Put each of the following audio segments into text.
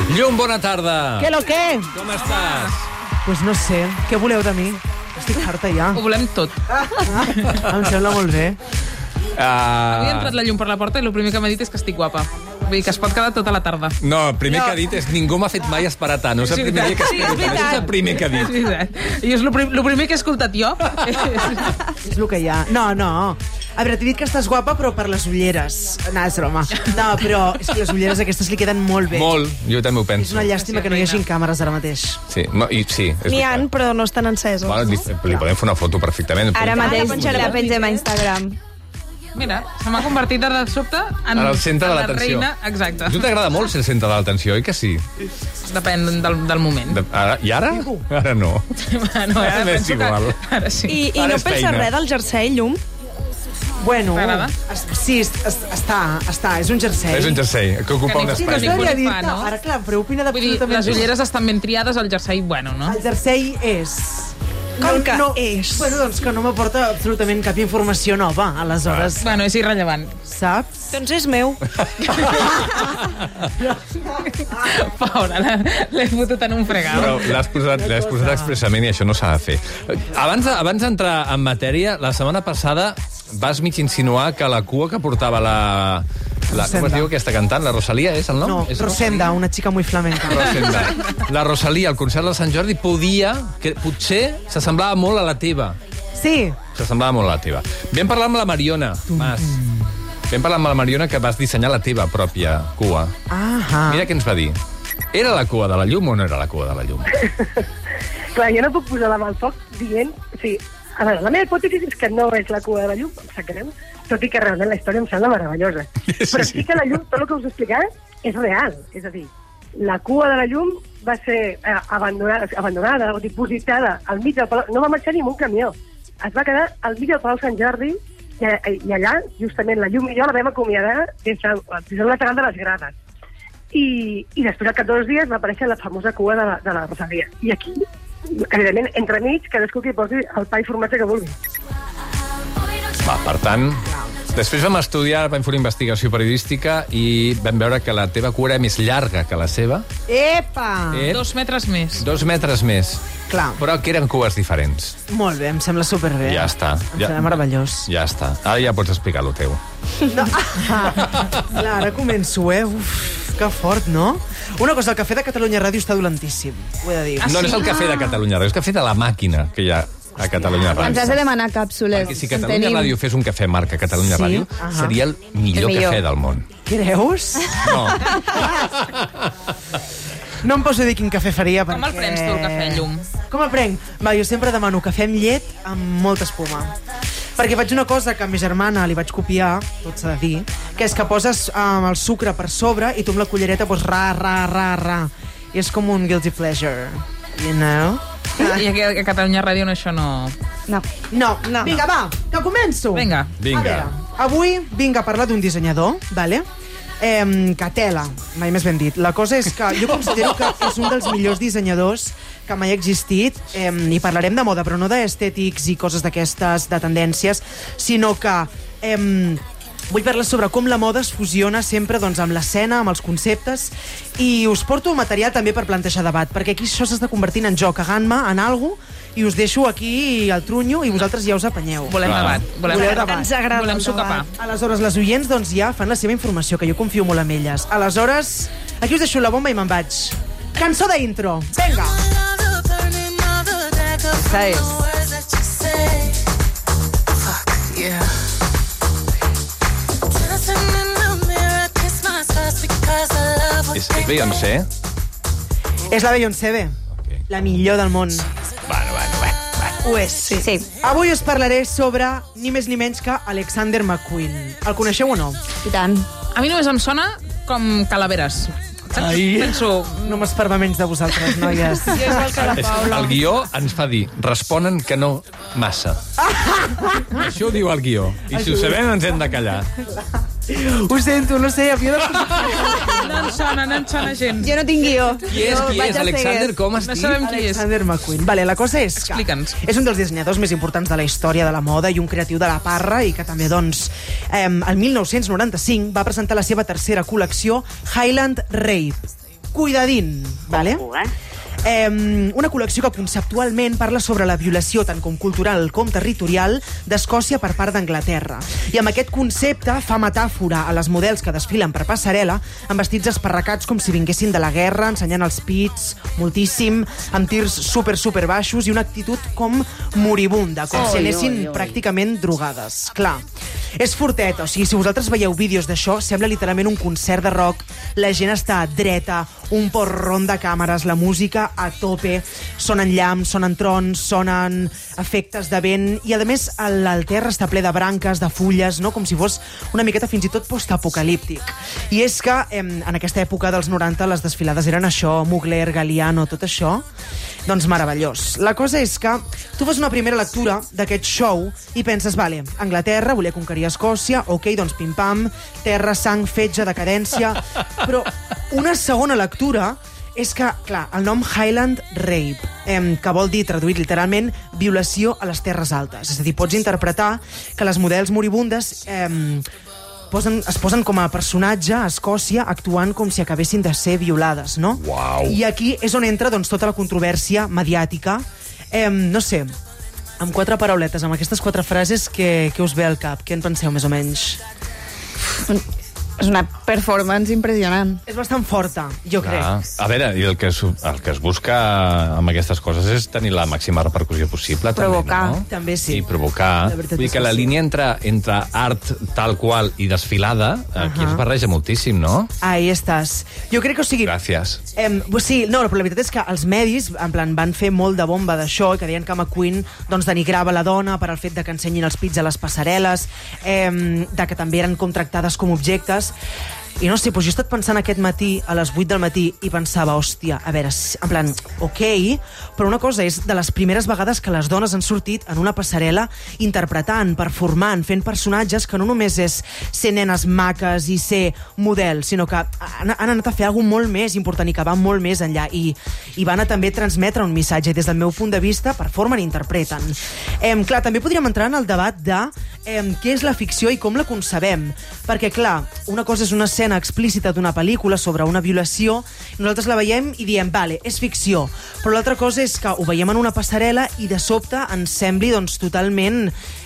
Llum, bona tarda. Què lo què? Com estàs? Pues no sé, què voleu de mi? Estic harta ja. Ho volem tot. Em sembla molt bé. Avui ha entrat la llum per la porta i el primer que m'ha dit és que estic guapa. Vull dir que es pot quedar tota la tarda. No, el primer que ha dit és ningú m'ha fet mai esperar tant. No és el primer dia que espero tant. És el primer que ha dit. Sí, i és el primer que he escoltat jo. És el que hi ha. No. A veure, t'he dit que estàs guapa, però per les ulleres. No, és broma. No, però és que les ulleres aquestes li queden molt bé. Molt, jo també ho És penso. una llàstima que no hi hagi càmeres ara mateix. Sí, sí. N'hi ha, però no estan encesos. Bueno, li podem fer una foto perfectament. Ara mateix la pengem a Instagram. Mira, se m'ha convertit ara de sobte en el centre de la l'atenció. reina. Exacte. A tu t'agrada molt ser el centre de l'atenció, oi que sí? Depèn del moment. I ara? Ara no. Bueno, Ara m'és penso que igual. ara sí. I Ara no és penses feina. res del jersei, Llum? Bueno, T'agrada? sí, està, és un jersei. És un jersei que ocupa un Sí, Sí, no espai. s'hauria dit, fa, no? ara clar, però opina Vull dir, d'absolutament les ulleres estan ben triades, el jersei, bueno, no? El jersei és... Com que és? Bueno, doncs que no m'aporta absolutament cap informació nova, aleshores, Bueno, és irrellevant. saps? Doncs és meu. Pobre, l'he fotut en un fregau. Però l'has posat expressament i això no s'ha de fer. Abans d'entrar en matèria, la setmana passada vas mig insinuar que la cua que portava com es diu aquesta cantant? La Rosalia és el nom? No, És Rosenda, una xica muy flamenca. Rosenda. La Rosalia, al concert de Sant Jordi, potser s'assemblava molt a la teva. Sí, S'assemblava molt a la teva. Vam parlar amb la Mariona, Mas. Vam parlar amb la Mariona que vas dissenyar la teva pròpia cua. Mira què ens va dir. Era la cua de la llum o no era la cua de la llum? Clar, jo no puc posar la mà al foc dient... Sí, a veure, la meva hipòtesi és que no és la cua de la llum, em sap greu, tot i que realment la història em sembla meravellosa. Però sí que la llum, tot el que us he explicat, és real. És a dir, la cua de la llum va ser abandonada o dipositada al mig del Palau. No va marxar ni amb un camió. Es va quedar al mig del Palau Sant Jordi i allà, justament, la llum i jo la vam acomiadar des del lateral de les grades. I després, al cap de 2 dies, va aparèixer la famosa cua de la Rosalia. I aquí, evidentment, entremig, cadascú que hi posi el pa i formatge que vulgui. Va, per tant, després vam estudiar, vam fer una investigació periodística i vam veure que la teva cua era més llarga que la seva. Epa! 2 metres més. 2 metres més. Clar, Però que eren cues diferents. molt bé, em sembla superbé. Ja està. Em sembla meravellós. Ja està. Ara ja pots explicar lo teu. No. Clar, ara començo, Uf, que fort, no? Una cosa, el cafè de Catalunya Ràdio està dolentíssim, ho he de dir. No, no és el cafè de Catalunya Ràdio, és el cafè de la màquina que hi ha a Catalunya Ens has de Ràdio. demanar càpsules. Perquè si Catalunya Ràdio fes un cafè marca Catalunya Sí? Ràdio, seria el millor El millor. cafè del món. Creus? No. No em poso a dir quin cafè faria perquè... Com el prens tu, el cafè, Llum? Com el prenc? Va, jo sempre demano cafè amb llet amb molta espuma. Perquè faig una cosa que a ma germana li vaig copiar, tot s'ha de dir, que és que poses el sucre per sobre i tu amb la cullereta poses ra. I és com un guilty pleasure, you know? I aquí a Catalunya Ràdio això no... No. No. Vinga, va, que començo. Vinga. Vinga. A veure, avui vinc a parlar d'un dissenyador, vale? Catela, mai més ben dit. La cosa és que jo considero que és un dels millors dissenyadors que mai ha existit, i parlarem de moda, però no d'estètics i coses d'aquestes, de tendències, sinó que vull parlar sobre com la moda es fusiona sempre doncs, amb l'escena, amb els conceptes, i us porto material també per plantejar debat, perquè aquí això s'està convertint en joc, cagant-me en alguna cosa, i us deixo aquí el trunyo i vosaltres ja us apanyeu. Volem Clar. debat. Voleu debat. Ens agrada Volem el socapar. Aleshores, les oients doncs, ja fan la seva informació, que jo confio molt en elles. Aleshores, aquí us deixo la bomba i me'n vaig. Cançó d'intro. Vinga! Aquesta és... És Beyoncé? És la Beyoncé, bé. Okay. La millor del món. Bueno. Ho és, sí. Avui us parlaré sobre ni més ni menys que Alexander McQueen. El coneixeu o no? I tant. A mi només em sona com calaveres. Ai. Penso... No m'esperva menys de vosaltres, noies. Jo igual que la Paula. El guió ens fa dir, responen que no massa. Això ho diu el guió. I si ho sabem, ens hem de callar. Ho sento, no sé, havia de... No em sona gent. Jo no tinc guió. Qui és? Jo vaig a Alexander, cegues. com es No diu? sabem qui és. Alexander McQueen. Vale, la cosa és que Explica'ns. és un dels dissenyadors més importants de la història de la moda i un creatiu de la parra, i que també, doncs, el 1995 va presentar la seva tercera col·lecció, Highland Rave. Cuidadín, vale? Una col·lecció que conceptualment parla sobre la violació tant com cultural com territorial d'Escòcia per part d'Anglaterra. I amb aquest concepte fa metàfora a les models que desfilen per passarel·la amb vestits esparracats com si vinguessin de la guerra, ensenyant els pits moltíssim, amb tirs super baixos i una actitud com moribunda, com si anessin pràcticament drogades. Clar, és fortet, o sigui, si vosaltres veieu vídeos d'això, sembla literalment un concert de rock, la gent està dreta, un porrón de càmeres, la música a tope, sonen llamps, sonen trons, sonen efectes de vent, i a més el terra està ple de branques, de fulles, no? Com si fos una miqueta fins i tot postapocalíptic. I és que en aquesta època dels 90 les desfilades eren això, Mugler, Galliano, tot això, doncs meravellós. La cosa és que tu fas una primera lectura d'aquest show i penses, vale, Anglaterra volia conquerir Escòcia, ok, doncs pim-pam, terra, sang, fetge, decadència, però una segona lectura és que, clar, el nom Highland Rape, que vol dir, traduït literalment, violació a les terres altes. És a dir, pots interpretar que les models moribundes es posen com a personatge a Escòcia actuant com si acabessin de ser violades, no? Uau. I aquí és on entra doncs, tota la controvèrsia mediàtica. No sé, amb 4 parauletes, amb aquestes 4 frases, què us ve al cap? Què en penseu, més o menys? És una performance impressionant. És bastant forta, jo crec. A veure, i el que es busca amb aquestes coses és tenir la màxima repercussió possible. Provocar. També, no? També sí. I provocar. Vull dir que la línia entre art tal qual i desfilada, aquí es barreja moltíssim, no? Ahí estàs. Jo crec que, o sigui... Gràcies. Sí, no, però la veritat és que els medis, en plan, van fer molt de bomba d'això, que deien que McQueen doncs, denigrava la dona per al fet de que ensenyin els pits a les passarel·les, de que també eren contractades com objectes. I no sé, doncs jo he estat pensant aquest matí, a les 8 del matí, i pensava, hòstia, a veure, en plan, ok, però una cosa és de les primeres vegades que les dones han sortit en una passarel·la interpretant, performant, fent personatges que no només és ser nenes maques i ser model, sinó que han anat a fer alguna cosa molt més important i que va molt més enllà, i van a també transmetre un missatge, i des del meu punt de vista performen i interpreten. Clar, també podríem entrar en el debat de què és la ficció i com la concebem, perquè clar, una cosa és una escena explícita d'una pel·lícula sobre una violació, nosaltres la veiem i diem, vale, és ficció, però l'altra cosa és que ho veiem en una passarel·la i de sobte ens sembli doncs totalment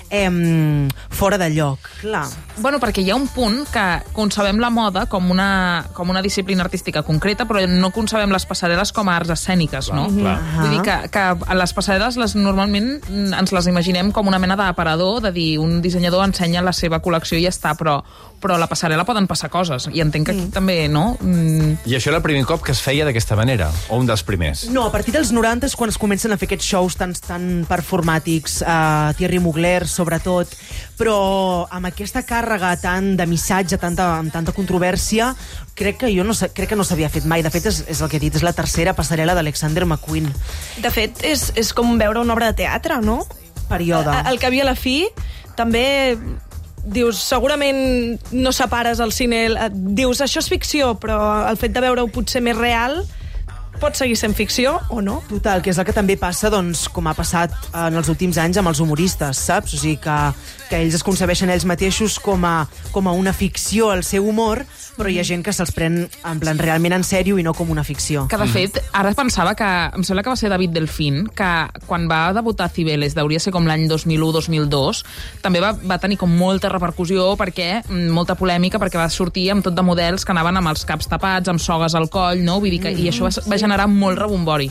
fora de lloc, clar. Bueno, perquè hi ha un punt que concebem la moda com una disciplina artística concreta, però no concebem les passarel·les com a arts escèniques, no? Clar. Vull dir que les passarel·les normalment ens les imaginem com una mena d'aparador, de dir, un dissenyador ensenya la seva col·lecció i ja està, però a la passarel·la poden passar coses, i entenc que aquí també, no? I això era el primer cop que es feia d'aquesta manera? O un dels primers? No, a partir dels 90 és quan es comencen a fer aquests shows tan performàtics, Thierry Mugler, sobretot, però amb aquesta càrrega tant de missatge, amb tanta controvèrsia, crec que no s'havia fet mai. De fet, és el que he dit, és la tercera passarel·la d'Alexander McQueen. De fet, és com veure una obra de teatre, no? Període. El que havia a la fi, també dius, segurament no separes el cine, dius, això és ficció, però el fet de veure-ho potser més real pot seguir sent ficció o no? Total, que és el que també passa, doncs, com ha passat en els últims anys amb els humoristes, saps? O sigui, que ells es concebeixen ells mateixos com a una ficció el seu humor, però hi ha gent que se'ls pren en plan realment en sèrio i no com una ficció. Que, de fet, ara pensava que... Em sembla que va ser David Delfín, que quan va debutar Cibeles, hauria ser com l'any 2001-2002, també va tenir com molta repercussió, molta polèmica, perquè va sortir amb tot de models que anaven amb els caps tapats, amb sogues al coll, no? Vull dir que, i això va generar molt rebombori.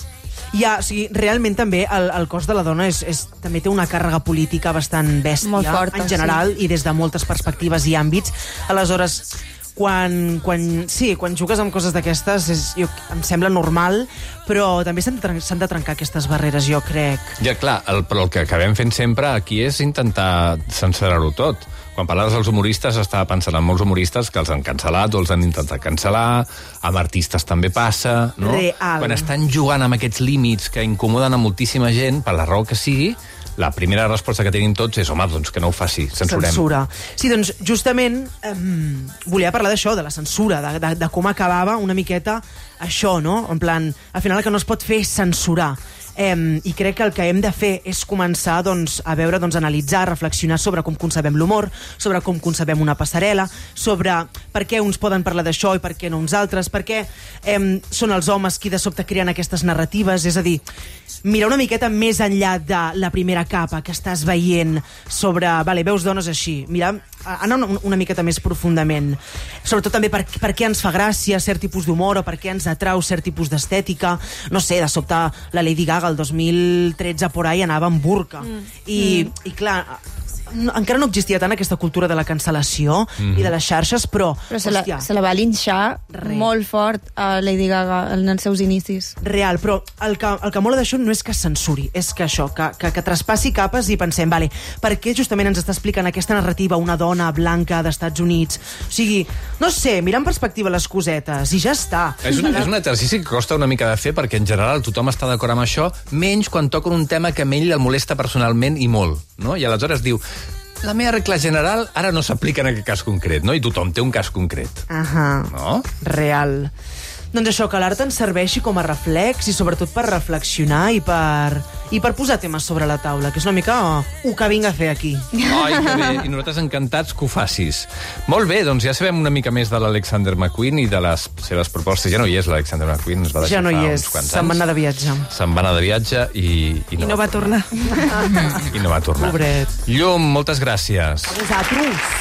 O sigui, realment també el cos de la dona també té una càrrega política bastant bèstia, molt forta, en general, i des de moltes perspectives i àmbits. Aleshores, quan jugues amb coses d'aquestes em sembla normal, però també s'han de trencar aquestes barreres, jo crec. Ja, clar, però el que acabem fent sempre aquí és intentar censurar-ho tot. Quan parlaves dels humoristes, estava pensant en molts humoristes que els han cancel·lat o els han intentat cancel·lar, amb artistes també passa, no? Real. Quan estan jugant amb aquests límits que incomoden a moltíssima gent, per la raó que sigui, la primera resposta que tenim tots és, home, doncs que no ho faci, censurem. Censura. Sí, doncs justament volia parlar d'això, de la censura, de com acabava una miqueta això, no? En plan, al final el que no es pot fer és censurar. I crec que el que hem de fer és començar doncs, a veure, doncs, analitzar, reflexionar sobre com concebem l'humor, sobre com concebem una passarel·la, sobre per què uns poden parlar d'això i per què no uns altres, per què són els homes qui de sobte creen aquestes narratives, és a dir, mirar una miqueta més enllà de la primera capa que estàs veient sobre, vale, veus dones així, mira, anar una miqueta més profundament, sobretot també per què ens fa gràcia cert tipus d'humor o per què ens atrau cert tipus d'estètica, no sé, de sobte la Lady Gaga el 2013 por ahí anava amb burca i clar, encara no existia tant aquesta cultura de la cancel·lació i de les xarxes, però se la va linxar molt fort a Lady Gaga en els seus inicis. Real, però el que mola d'això no és que es censuri, és que això, que traspassi capes i pensem, vale, per què justament ens està explicant aquesta narrativa una dona blanca d'Estats Units? O sigui, no sé, mirar en perspectiva les cosetes i ja està. És un exercici que costa una mica de fer perquè en general tothom està d'acord amb això, menys quan toquen un tema que a ell el molesta personalment i molt, no? I aleshores diu, la meva regla general ara no s'aplica en aquest cas concret, no? I tothom té un cas concret. No? Real. Doncs això, que l'art ens serveixi com a reflex i sobretot per reflexionar i per posar temes sobre la taula, que és una mica el que vinc a fer aquí. Ai, que bé, i nosaltres encantats que ho facis. Molt bé, doncs ja sabem una mica més de l'Alexander McQueen i de les seves propostes. Ja no hi és l'Alexander McQueen, ens va deixar ja no fa hi uns és, quants anys. se'n va anar de viatge. Se'n va anar de viatge i no va tornar. I no va tornar. Pobret. Llum, moltes gràcies. A vosaltres.